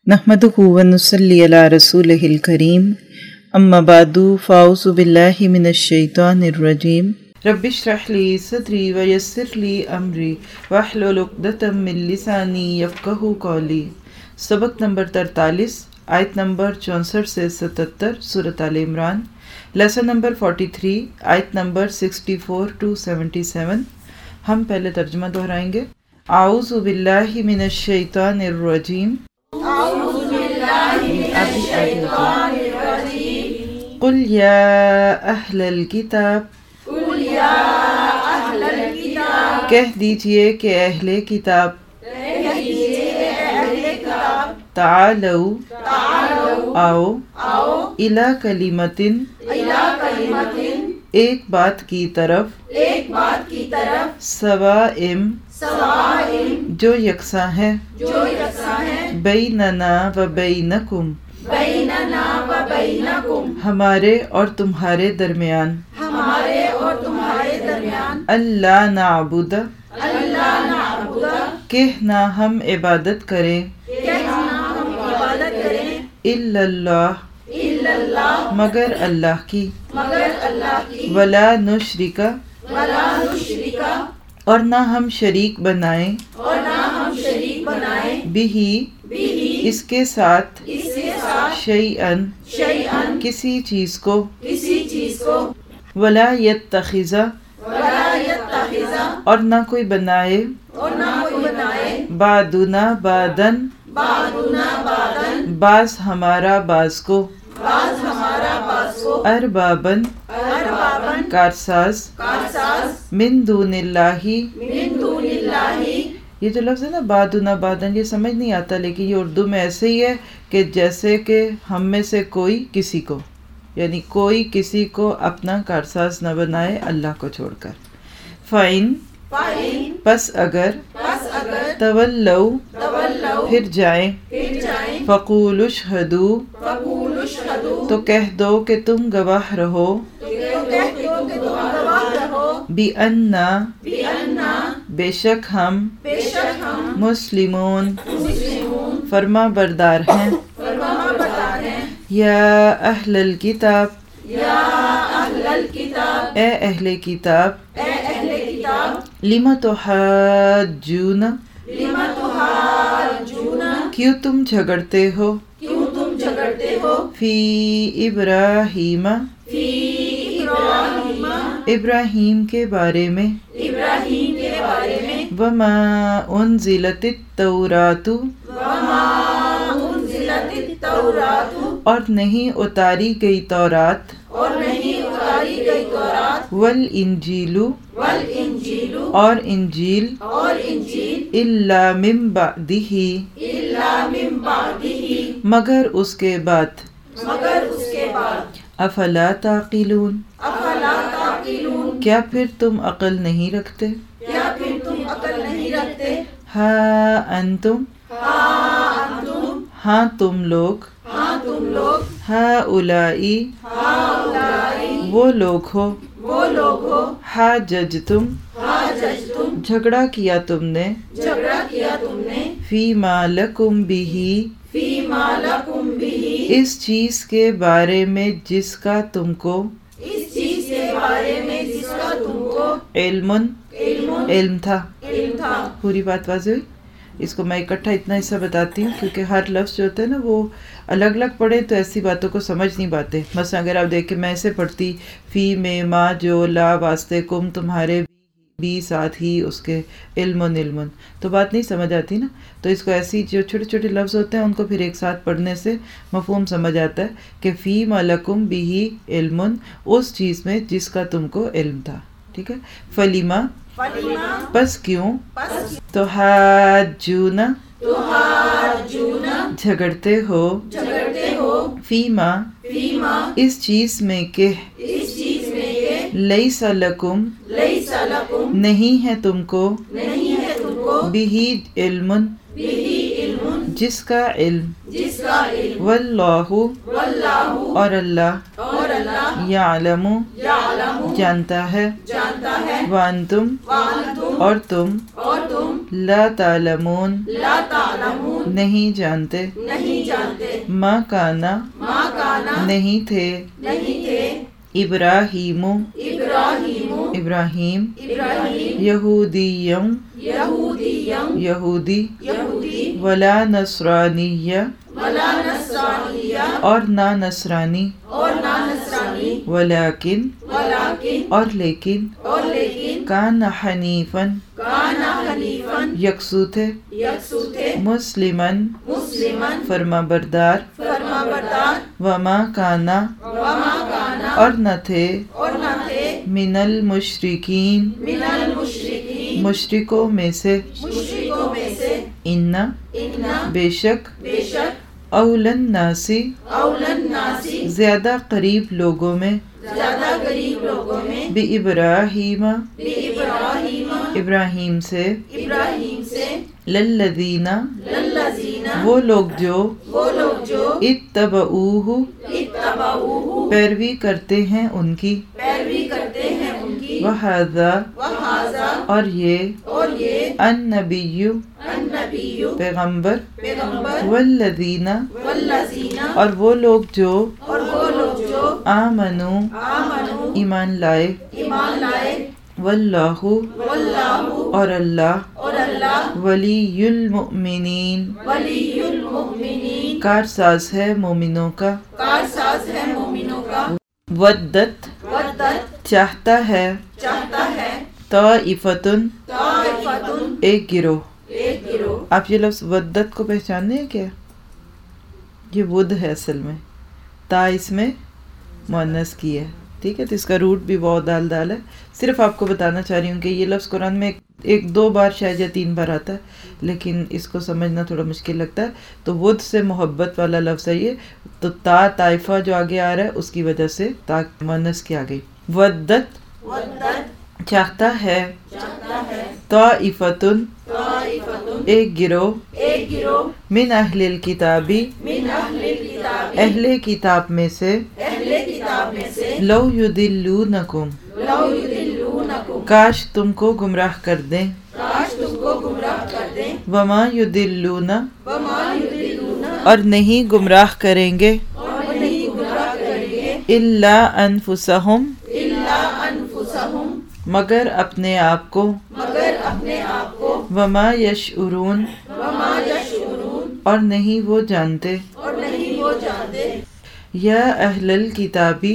نحمدہ ونصلی علی رسولہ الکریم اما بعد فاعوذ باللہ من الشیطان الرجیم رب اشرح لی صدری ویسر لی امری واحلل عقدۃ من لسانی یفقہوا قولی۔ سبق نمبر 43، آیت نمبر 64 سے 77، سورۃ آل عمران، لیسن نمبر 43، آیت نمبر 64 to 77۔ ہم پہلے ترجمہ دہرائیں گے۔ اعوذ باللہ من الشیطان الرجیم، قل یا اہل الکتاب، کہہ دیجئے کہ اہل کتاب، تعالوا، آؤ، الی کلمۃ، ایک بات کی طرف، سواء، جو یکساں ہے، بیننا و بینکم، ہمارے اور تمہارے درمیان، اللہ نعبد، کہ نہ ہم عبادت کریں، الا اللہ، مگر اللہ کی، ولا نشرک، اور نہ ہم شریک بنائیں، بہی، اس کے ساتھ، شیئن، کسی چیز کو، ولا یتخذ، اور نہ کوئی بنائے، بعدنا بعدن، بعض ہمارا بعض کو، اربابن، کارساز، من دون اللہ، یہ جو لفظ ہے نا بعدنا بعدن، یہ سمجھ نہیں آتا، لیکن یہ اردو میں ایسے ہی ہے کہ جیسے کہ ہم میں سے کوئی کسی کو، یعنی کوئی کسی کو اپنا کارساز نہ بنائے اللہ کو چھوڑ کر۔ فَإِن، پس اگر، تولوا، پھر جائیں، فَقُولُوا اشْهَدُوا، تو کہہ دو کہ تم گواہ رہو، بِأَنَّا، بے شک ہم، مسلمون، فرما بردار ہیں، یا اہل الکتاب، اے اہل کتاب، لم تحاجون، کیوں تم جھگڑتے ہو، فی ابراہیم، ابراہیم کے بارے میں، وما انزلت التوراۃ، اور نہیں اتاری گئی تورات، والانجیل، اور انجیل، الا من بعدہ، مگر اس کے بعد، افلا تعقلون، کیا پھر تم عقل نہیں رکھتے، ہاں انتم، ہاں تم لوگ، ہؤلائی، وہ لوگ ہو، حاججتم، جھگڑا کیا تم نے، فیما لکم بہ، اس چیز کے بارے میں جس کا تم کو، علم تھا۔ پوری بات واضح ہوئی؟ اس کو میں اکٹھا اتنا حصہ بتاتی ہوں کیونکہ ہر لفظ جو ہوتا ہے نا وہ الگ الگ پڑھے تو ایسی باتوں کو سمجھ نہیں پاتے۔ مثلا اگر آپ دیکھیں میں ایسے پڑھتی، فی میں، ما جو، لا واسطے، کم تمہارے، بھی ساتھ ہی اس کے، علم، تو بات نہیں سمجھ آتی نا۔ تو اس کو ایسی جو چھوٹے چھوٹے لفظ ہوتے ہیں ان کو پھر ایک ساتھ پڑھنے سے مفہوم سمجھ آتا ہے کہ فی ما لکم بھی علم، اس چیز میں جس کا تم کو علم تھا، ٹھیک ہے۔ فلیما، پس کیوں، تحاجون، جھگڑتے ہو، فیما، اس چیز میں کہ، لیس لکم، نہیں ہے تم کو، بھی علم، جس کا علم، واللہ، اور اللہ، یعلم، جانتا ہے، وانتم، اور تم، لا تعلمون، نہیں جانتے ما کانا نہیں تھے ابراہیم ابراہیم یہودیم یہودی ولا نصرانیہ اور نہ نصرانی ولیکن اور لیکن کان حنیفاً یکسو تھے مسلماً فرما بردار وما کانا اور نہ تھے من المشرکین مشرکوں میں سے ان بے شک اولن ناسی زیادہ قریب لوگوں میں بی ابراہیم ابراہیم سے للذین وہ لوگ جو اتبعوہ پیروی کرتے ہیں ان کی وہذا اور یہ النبی پیغمبر والذین اور وہ لوگ جو آمنو ایمان لائے واللہ اور اللہ ولی المؤمنین کارساز ہے مومنوں کا ودت چاہتا ہے طائفتن ایک گروہ. آپ یہ لفظ ودت کو پہچانتے ہیں کیا؟ یہ ود ہے اصل میں، تا اس میں مؤنث کی ہے، ٹھیک ہے، تو اس کا روٹ بھی واو دال دال ہے. صرف آپ کو بتانا چاہ رہی ہوں کہ یہ لفظ قرآن میں ایک دو بار شاید یا 3 بار آتا ہے، لیکن اس کو سمجھنا تھوڑا مشکل لگتا ہے. تو ود سے محبت والا لفظ ہے یہ، تو تا طائفہ جو آگے آ رہا ہے اس کی وجہ سے تا مؤنث کی آ گئی. ودت چاہتا ہے، طائفتن ایک گروہ، من اہل الکتابی اہل کتاب میں سے، لو یدلونکم کاش تم کو گمراہ کر دیں، وما یدلون اور نہیں گمراہ کریں گے، الا انفسہم مگر اپنے آپ کو، وما یشعرون اور نہیں وہ جانتے. یا اہل الکتابی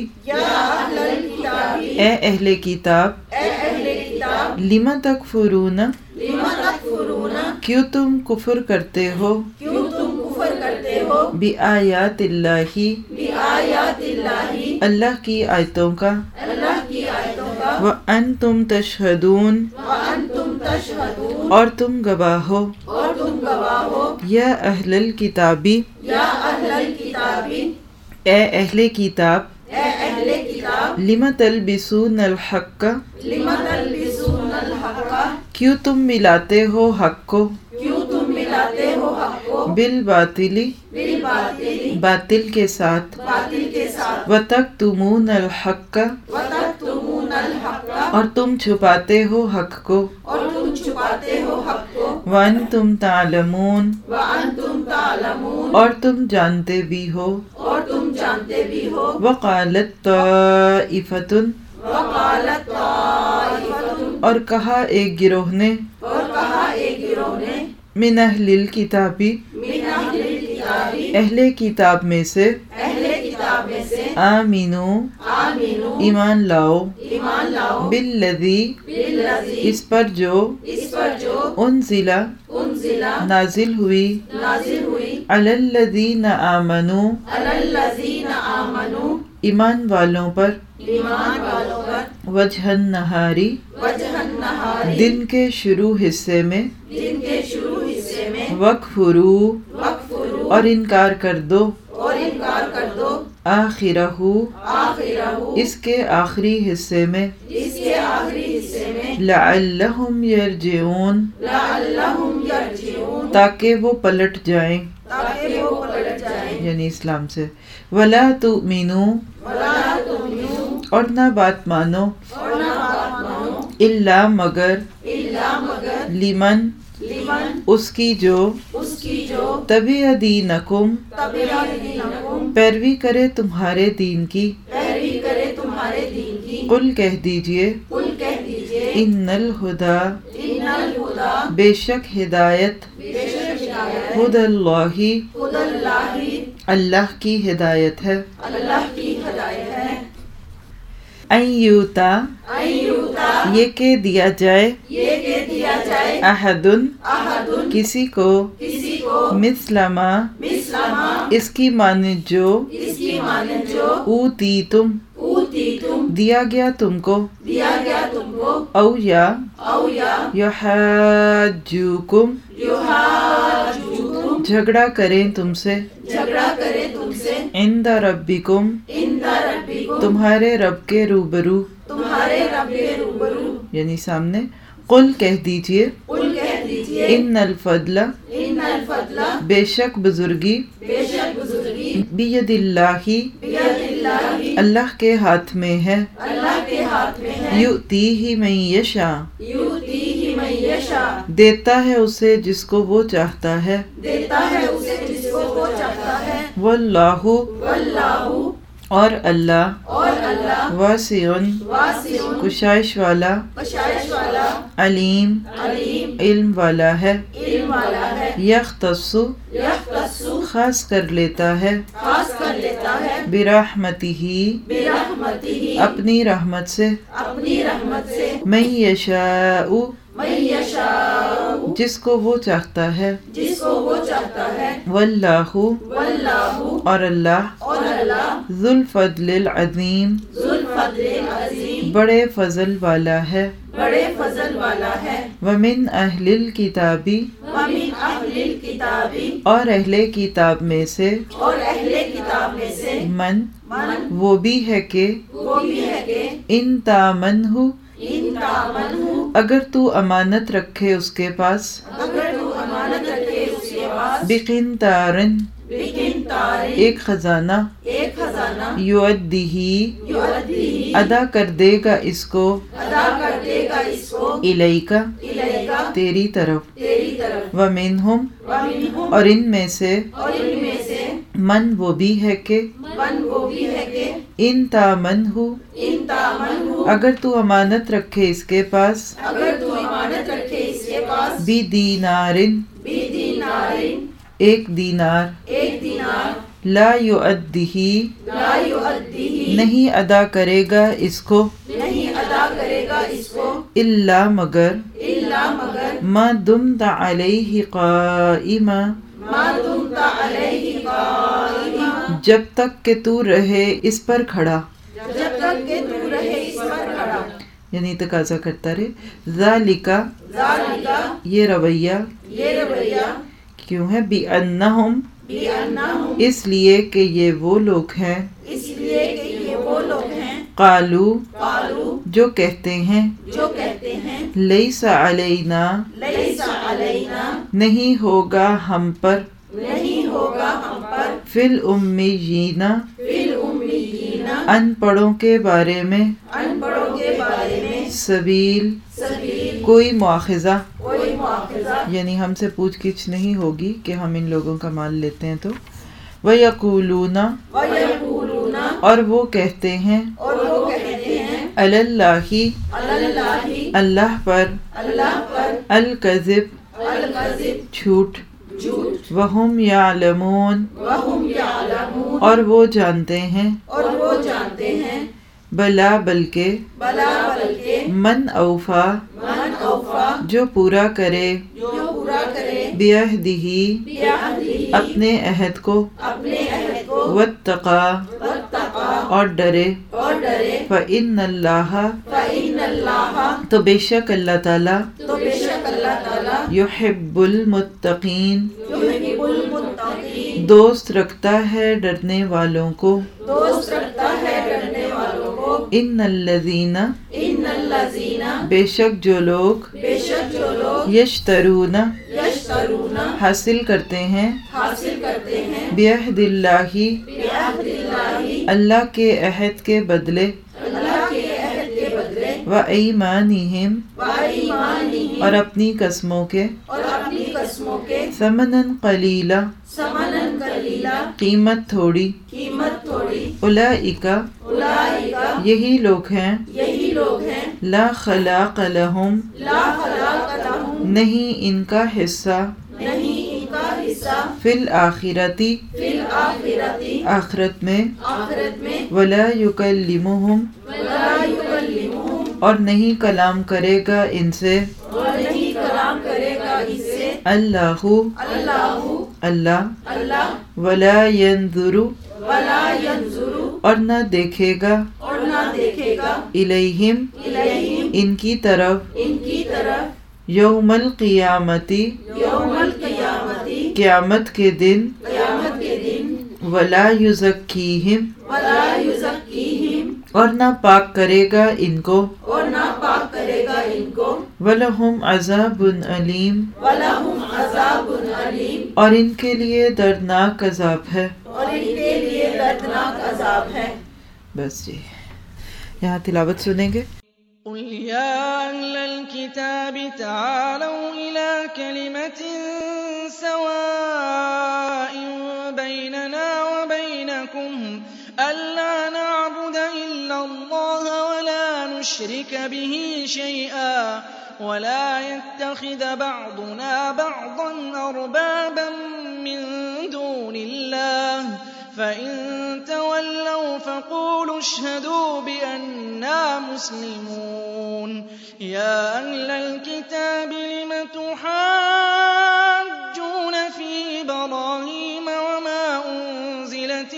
اے اہل کتاب، لم تکفرون کیوں تم کفر کرتے ہو، بآیات اللہ اللہ کی آیتوں کا، وانتم تشہدون اور تم گواہ ہو. یا اہل الکتابی اے اہل کتاب، لم تلبسون الحق کیوں تم ملاتے ہو حق کو، بالباطل باطل کے ساتھ، وتکتمون الحق اور تم چھپاتے ہو حق کو، وانتم تعلمون اور تم جانتے بھی ہو. وقالت طائفۃ اور کہا ایک گروہ نے، من اہل الکتابی اہل کتاب میں سے، آمینو ایمان لاؤ، بالذی اس پر جو، انزل نازل ہوئی، علی الذین آمنو ایمان والوں پر، وجہ النہاری دن کے شروع حصے میں، وکفرو اور انکار کر دو، آخرہ اس کے آخری حصے میں، لعلہم یرجعون تاکہ وہ پلٹ جائیں، یعنی اسلام سے. ولا تؤمنوا اور نہ بات مانو، الا مگر، لمن اس کی جو، तबिअ दीनकुम, पैरवी करे तुम्हारे दीन की। कुल कह दीजिए, इन्नल हुदा, बेशक हिदायत, हुदल्लाही, अल्लाह की हिदायत है। अय्यूता, ये के दिया जाए, अहदुन, किसी को, मिस्लमा, इसकी मानित जो, ऊतीतुम, दिया गया तुमको, औ या, युहाज्जुकुम, झगड़ा करें तुमसे, इंद रब्बिकुम, तुम्हारे रब के रूबरू, यानी सामने। कुल कह दीजिए, इन्नल फद्ला, बेशक बुजुर्गी, बियदिल्लाही, अल्लाह के हाथ में है, युतीही मन यशा, देता है उसे जिसको वो चाहता है, वल्लाहु, और अल्लाह, वासिउन, कुशाइश वाला, अलीम, इल्म वाला है, यख्तस्सु, खास कर लेता है, बिरहमतिही, अपनी रहमत से, मन यशाउ, जिसको वो चाहता है, वल्लाहु, और अल्लाह, ज़ुल फ़ज़्लिल अज़ीम, बड़े फजल वाला है, वमिन अहलिल किताबी, और अहले किताब में से, मन, वो भी है कि, इन तामनहु, अगर तू अमानत रखे उसके पास, बिकिंतारिन, एक खजाना, युअद्दिही, अदा कर देगा इसको, इलैका, तेरी तरफ, वमिनहुम, और इनमें से, मन वो भी है कि, इन तामनहु, अगर तू अमानत रखे इसके पास, बिदीनारिन, एक दीनार, ला युअद्दिही, नहीं अदा करेगा इसको, इल्ला मगर, मा दुम्ता अलैहि क़ाइमा, जब तक कि तू रहे इस पर खड़ा, यानी तकाजा करता रहे। ज़ालिका, ये रवैया, क्यों है, बिअन्नहुम, इसलिए कि ये वो लोग हैं, कालू, जो कहते हैं, लैसा अलैना, नहीं होगा हम पर, फिल उम्मीयीना, अनपढ़ों के बारे में, सबील, कोई मुआखिजा, यानी हमसे पूछ गिछ नहीं होगी कि हम इन लोगों का माल लेते हैं तो। वयकूलूना, और वो कहते हैं, अलल्लाही, अल्लाह पर, अल-कज़िब, झूठ, वहुम यालमून, और वो जानते हैं, बला बल्कि, मन औफा, जो पूरा करे, बिअहदिही, अपने अहद को, वत्तका, और डरे, फ़इन्नल्लाह, तो बेशक अल्लाह ताला, युहिब्बुल मुत्तकीन, दोस्त रखता है डरने वालों को, इन्नल्लज़ीना, बेशक जो लोग, यश्तरूना, हासिल करते हैं, बिअहदिल्लाही, अल्लाह के अहद के बदले, व ईमानिहिम, और अपनी कसमों के, रस्मों के समनन कलीला समनन कलीला कीमत थोड़ी कीमत थोड़ी उलाइका यही लोग हैं ला खलाक लहुम नहीं इनका हिस्सा फिल आखिरती आखिरत में वला युकल्लिमुहुम और नहीं कलाम करेगा इनसे अल्लाहु अल्लाह वला यंजुरु और न देखेगा इलैहिम इनकी तरफ यौमल क़ियामती क़यामत के दिन वला युज़क्कीहिम और न पाक करेगा इनको वलहुम अज़ाबुन अलीम और इनके लिए दर्दनाक अज़ाब है। बस जी, यहाँ तिलावत सुनेंगे। قل يا أهل الكتاب تعالوا إلى كلمة سواء بيننا وبينكم ألا نعبد إلا الله ولا نشرك به شيئا ولا يتخذ بعضنا بعضا أربابا من دون الله فإن تولوا فقولوا اشهدوا بأننا مسلمون يا أهل الكتاب لم تحاجون في إبراهيم وما أنزلت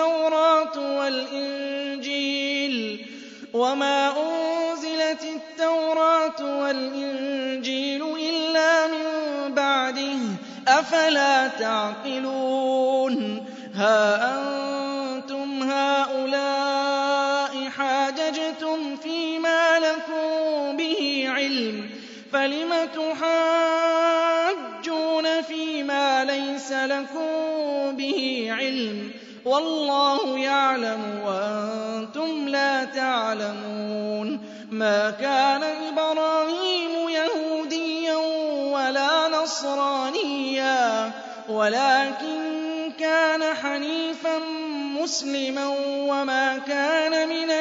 التوراة والإنجيل إلا من بعده أفلا تعقلون ها أنتم هؤلاء حاججتم فيما لكم به علم فلم تحاجون فيما ليس لكم به علم والله يعلم وأنتم لا تعلمون ما كان إبراهيم يهوديا ولا نصرانيا ولكن كان حنيفا مسلما وما كان من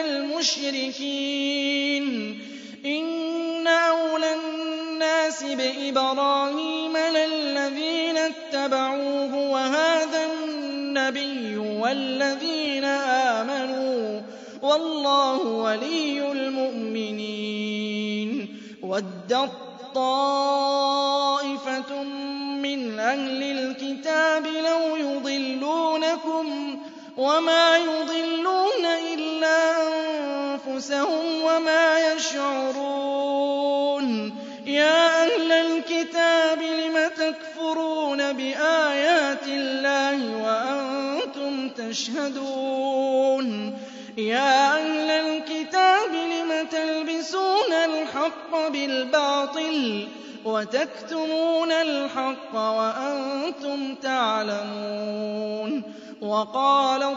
المشركين إن أولى الناس بإبراهيم للذين اتبعوه وهذا النبي والذين آمنوا والله ولي المؤمنين ودت طائفة من أهل الكتاب لو يضلونكم وما يضلون إلا أنفسهم وما يشعرون يا أهل الكتاب لم تكفرون بآيات الله وأنتم تشهدون يا أهل الكتاب لم تلبسون الحق بالباطل وتكتمون الحق وأنتم تعلمون وقالت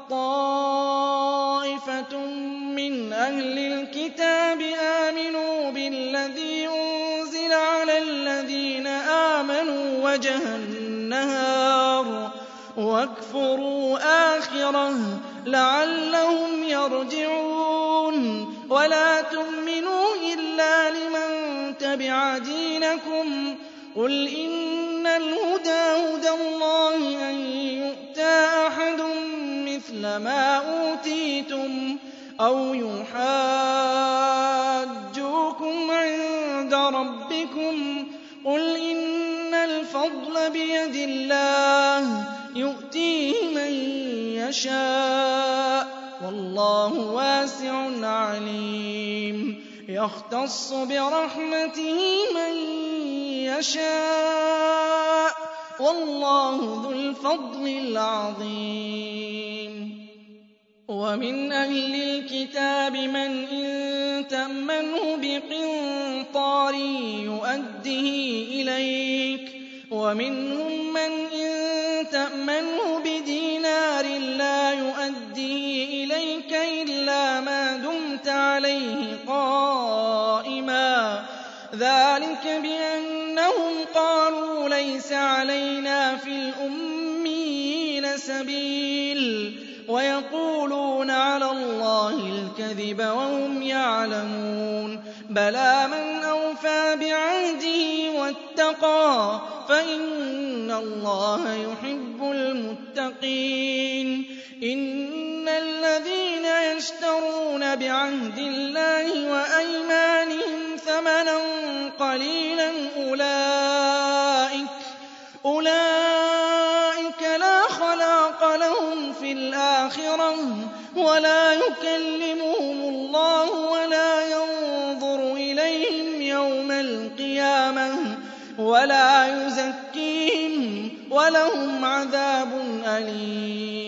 طائفة من أهل الكتاب آمنوا بالذي أنزل على الذين آمنوا وجه النهار واكفروا آخره لعلهم يرجعون ولا تؤمنوا إلا لمن تبع دينكم قل إن الهدى هدى الله أن يؤتى أحد مثل ما أوتيتم أو يحاجوكم عند ربكم قل إن الفضل بيد الله يؤتيه من يشاء والله واسع عليم يختص برحمته من يشاء والله ذو الفضل العظيم ومن أهل الكتاب من إن تأمنه بقنطار يؤده إليك ومنهم من إن تأمنه بدينار لا يؤديه إليك إلا ما دمت عليه قائما ذلك بأنهم قالوا ليس علينا في الأميين سبيل ويقولون على الله الكذب وهم يعلمون بلى من أوفى بعهده واتقى فإن الله يحب المتقين إن الذين يشترون بعهد الله وأيمانهم ثمنا قليلا أولئك لا خلاق لهم في الآخرة ولا يكلمهم الله ولا ينظر إليهم يوم القيامة ولا يزكيهم ولهم عذاب أليم